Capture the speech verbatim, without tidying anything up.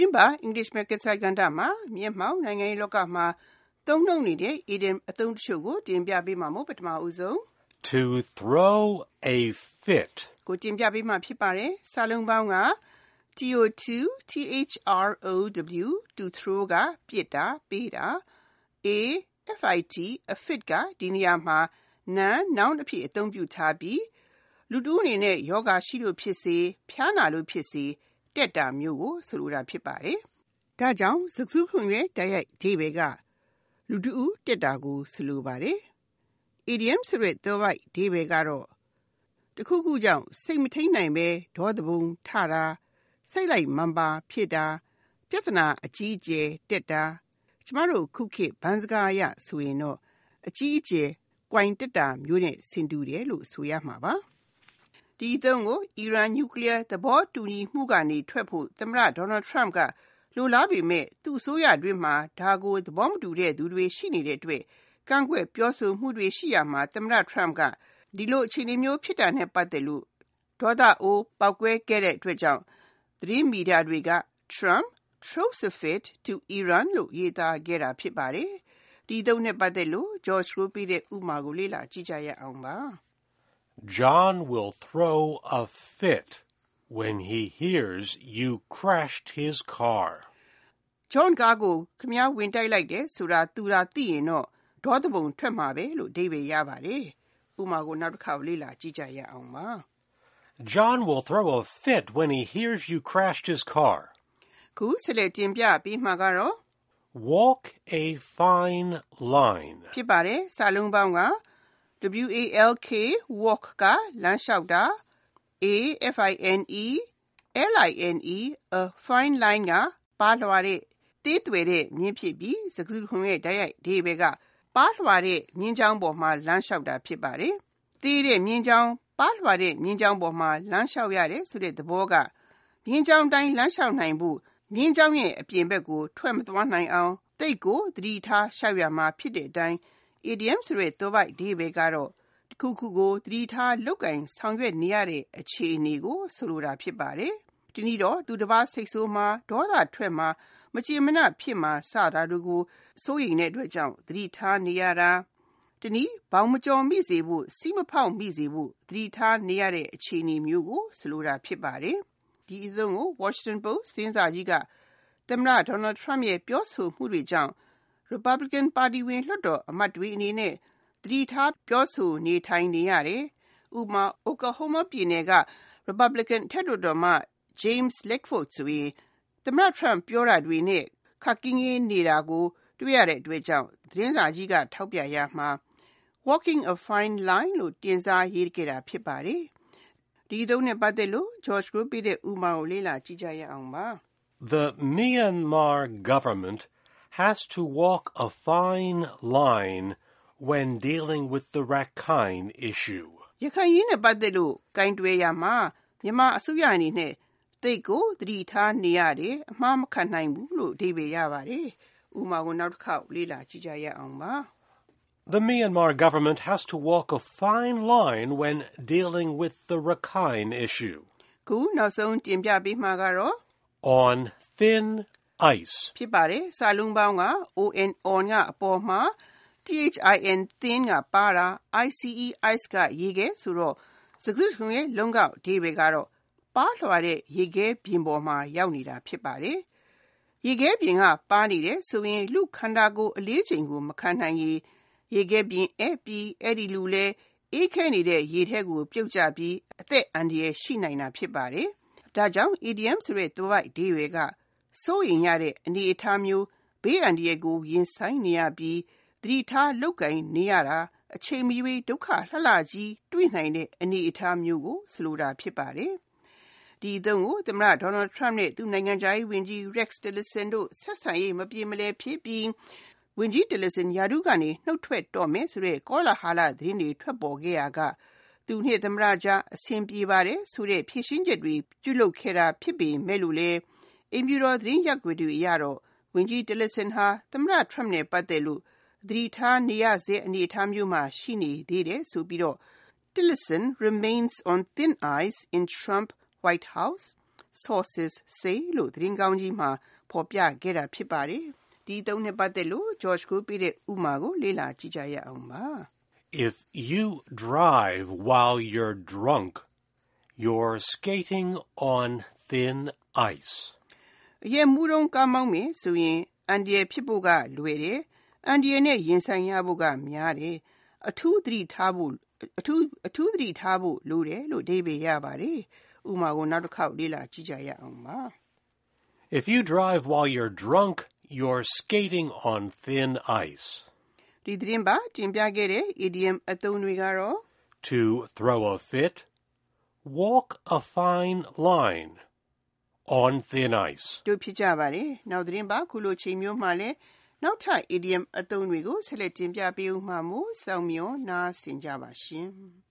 တင်းပါ English Market ဆိုင်ကန်တာမှာမြေမှောင်နိုင်ငံရေးလောကမှာသုံးနှုန်းနေတဲ့ idiom အသုံးတချို့ကိုတင်ပြပေးမှာမို့ပထမဦးဆုံး To throw a fit ကိုတင်ပြပေးမှာဖြစ်ပါတယ်စာလုံးပေါင်းက to throw to throw ကပြစ်တာပေးတာ a fit a fit ကဒီနေရာမှာ noun noun အဖြစ်အသုံးပြုထားပြီးလူတူအနေနဲ့ယောဂရှိလို့ဖြစ်စေဖျားနာလို့ဖြစ်စေတက်တာမျိုးကိုဆိုလိုတာဖြစ်ပါတယ်။ဒါကြောင့်စကားခုံရဲ့တိုက်ရိုက်အဓိပ္ပာယ်ကလူတူတက်တာကိုဆိုလိုပါတယ်။ idiom ဆိုတဲ့သွယ်ဝိုက်အဓိပ္ပာယ်ကတော့တခုခုကြောင့်စိတ်မထိန်နိုင်ပဲဒေါသပုံထတာစိတ်လိုက်မန်ပါဖြစ်တာပြဿနာအကြီးအကျယ်တက်တာကျမတို့ခုခေတ်ဗန်းစကားအရဆိုရင်တော့အကြီးအကျယ်ကွိုင်တက်တာမျိုးနဲ့ဆင်တူတယ်လို့ဆိုရမှာပါ။ဒီအသုံးကိုအီရန်နျူကလ িয়ার သဘောတူညီမှုကနေထွက်ဖို့သမ္မတဒေါ်နယ်ထရမ့်ကလိုလားပေမဲ့သူ့အစိုးရအတွင်းမှာဒါကိုသဘောမတူတဲ့သူတွေရှိနေတဲ့အတွက်ကန့်ကွက်ပြောဆိုမှုတွေရှိရမှာသမ္မတထရမ့်ကဒီလိုအခြေအနေမျိုးဖြစ်တာနဲ့ပတ်သက်လို့ဒေါသအိုးပောက်ကွဲခဲ့တဲ့အတွက်ကြောင့်သတင်းမီဒီယာတွေက Trump throws a fit to Iran လို့ရေးသားခဲ့တာဖြစ်ပါတယ်။ဒီအသုံးနဲ့ပတ်သက်လို့ George ရိုးပေးတဲ့ဥပမာကိုလေ့လာကြည့်ကြရအောင်ပါ။ John will throw a fit when he hears you crashed his car. John ကားကိုခမည်းဝင်တိုက်လိုက်တယ်ဆိုတာသူသာသိရင်တော့ဒေါသပုံထွက်မှာပဲလို့အဓိပ္ပာယ်ရပါတယ်။ဥပမာကိုနောက်တစ်ခါလေ့လာကြည့်ကြရအောင်ပါ။ John will throw a fit when he hears you crashed his car. ခုဆက်လက်တင်ပြပြီးမှကတော့ walk a fine line ဖြစ်ပါတယ်စာလုံးပေါင်းက W A L K walk ကလမ်းလျှောက်တာ A F I N E L I N E a fine line ကပါလွှာတဲ့တေးသွယ်တဲ့မြင်းဖြစ်ပြီးစကားခုံရဲ့တိုက်ရိုက်အဓိပ္ပာယ်ကပါလွှာတဲ့မြင်းချောင်းပေါ်မှာလမ်းလျှောက်တာဖြစ်ပါတယ်တေးတဲ့မြင်းချောင်းပါလွှာတဲ့မြင်းချောင်းပေါ်မှာလမ်းလျှောက်ရတယ်ဆိုတဲ့သဘောကမြင်းချောင်းတိုင်းလမ်းလျှောက်နိုင်ဖို့မြင်းချောင်းရဲ့အပြင်ဘက်ကိုထွက်မသွားနိုင်အောင်တိတ်ကိုသတိထားလျှောက်ရမှာဖြစ်တဲ့အတိုင်း idiom ဆိုတဲ့သွယ်ဝိုက်အဓိပ္ပာယ်ကတော့တခုခုကိုသတိထားလုပ်ကိုင်ဆောင်ရွက်နေရတဲ့အခြေအနေကိုဆိုလိုတာဖြစ်ပါတယ်။ဒီနည်းတော့သူတစ်ပါးစိတ်ဆိုးမှာဒေါသထွက်မှာမကြည်မနှံ့ဖြစ်မှာစတာတို့ကိုစိုးရိမ်တဲ့အတွက်ကြောင့်သတိထားနေရတာဒီနည်းဘောင်မကျော်မိစေဖို့စီးမဖောက်မိစေဖို့သတိထားနေရတဲ့အခြေအနေမျိုးကိုဆိုလိုတာဖြစ်ပါတယ်။ဒီအသုံးကို Washington Post သတင်းစာကြီးကသမ္မတဒေါ်နယ်ထရမ့်ရဲ့ပြောဆိုမှုတွေကြောင့် Republican ပါတီဝင်လွှတ်တော်အမတ်တွေအနေနဲ့သတိထားပြောဆိုနေထိုင်နေရတယ်။ဥပမာ Oklahoma ပြည်နယ်က Republican ထက်လွှတ်တော်မှ James Lankford ဆိုရင်သမ္မတထရမ့်ပြောတာတွေနဲ့ခပ်ကင်းကင်းနေတာကိုတွေ့ရတဲ့အတွက်ကြောင့်သတင်းစာကြီးကထောက်ပြရမှာ walking a fine line လို့တင်စားရေးခဲ့တာဖြစ်ပါတယ်။ဒီသုံးနဲ့ပတ်သက်လို့ George ကိုပြတဲ့ဥပမာကိုလေ့လာကြည့်ကြရအောင်ပါ။ The Myanmar government has to walk a fine line when dealing with the Rakhine issue. ရခိုင်ရေးနဲ့ပတ်သက်လို့ကင်တွယ်ရမှာမြန်မာအစိုးရအနေနဲ့သိတ်ကိုသတိထားနေရတယ်အမှားမခံနိုင်ဘူးလို့အဓိပ္ပာယ်ရပါတယ်။ဥပမာကိုနောက်တစ်ခေါက်လေ့လာကြည့်ကြရအောင်ပါ။ The Myanmar government has to walk a fine line when dealing with the Rakhine issue. ခုနောက်ဆုံးတင်ပြပေးမှာကတော့ on thin ice ဖြစ်ပါတယ်စာလုံးပေါင်းက on on ကအပေါ်မှာ thin thin ကပါတာ ice ice ကရေခဲဆိုတော့စကားစုံရဲ့လုံးကောက်အဓိပ္ပာယ်ကတော့ပါလွှာတဲ့ရေခဲပြင်ပေါ်မှာရောက်နေတာဖြစ်ပါတယ်။ရေခဲပြင်ကပါနေတယ်ဆိုရင်လူခန္ဓာကိုယ်အလေးချိန်ကိုမခံနိုင်ရင်ရေခဲပြင်အဲ့ပြီးအဲ့ဒီလူလဲအေးခဲနေတဲ့ရေထဲကိုပြုတ်ကျပြီးအသက်အန္တရာယ်ရှိနိုင်တာဖြစ်ပါတယ်။ဒါကြောင့် idiom ဆိုတဲ့သွယ်ဝိုက်အဓိပ္ပာယ်ကစိုးရိမ်ရတဲ့အနေအထားမျိုးဘေးအန္တရာယ်ကိုရင်ဆိုင်နေရပြီးသတိထားလုပ်ကိုင်နေရတာအချိန်မရွေးဒုက္ခလှလှကြီးတွေ့နိုင်တဲ့အနေအထားမျိုးကိုဆိုလိုတာဖြစ်ပါတယ်။ဒီအသုံးကိုသမ္မတဒေါ်နယ်ထရမ့်နဲ့သူ့နိုင်ငံခြားရေးဝန်ကြီး Rex Tillerson တို့ဆက်ဆံရေးမပြေမလည်ဖြစ်ပြီးဝန်ကြီး Tillerson ရာထူးကနေနှုတ်ထွက်တော့မယ်ဆိုတဲ့ကောလာဟလသတင်းတွေထွက်ပေါ်ခဲ့ရာကသူနှင့်သမ္မတကြားအဆင်ပြေပါတယ်ဆိုတဲ့ဖြည့်ရှင်းချက်တွေပြုလုပ်ခဲ့တာဖြစ်ပေမဲ့လို့လေအိမ်ဖြူတော်သတင်းရပ်ကွက်တွေအရတော့ဝန်ကြီး Tillerson ဟာသမ္မတထရမ့်နဲ့ပတ်သက်လို့သတိထားနေရစေအနေအထားမျိုးမှာရှိနေသေးတယ်ဆိုပြီးတော့ Tillerson remains on thin ice in Trump White House sources say လို့သတင်းကောင်းကြီးမှာဖော်ပြခဲ့တာဖြစ်ပါတယ်။ဒီသုံးနဲ့ပတ်သက်လို့ George ကိုပြတဲ့ဥမာကိုလေ့လာကြည့်ကြရအောင်ပါ။ If you drive while you're drunk, you're skating on thin ice. အရက်မှုတုံးကားမောင်းမယ်ဆိုရင်အန္တရာယ်ဖြစ်ဖို့ကလွယ်တယ်။အန္တရာယ်နဲ့ရင်ဆိုင်ရဖို့ကများတယ်။အထူးသတိထားဖို့အထူးအထူးသတိထားဖို့လိုတယ်လို့အဓိပ္ပာယ်ရပါတယ်။ဥပမာကိုနောက်တစ်ခေါက်လေ့လာကြည့်ကြရအောင်ပါ။ If you drive while you're drunk, you're skating on thin ice. ဒီသတင်းပါတင်ပြခဲ့တဲ့ idiom အသုံးတွေကတော့ to throw a fit, walk a fine line, on thin ice. တို့ဖြစ်ကြပါတယ်။နောက်သတင်းပါခုလိုချိန်မျိုးမှလည်းနောက်ထပ် idiom အသုံးတွေကိုဆက်လက်တင်ပြပေးဦးမှာမို့စောင့်မျှော်နားဆင်ကြပါရှင်။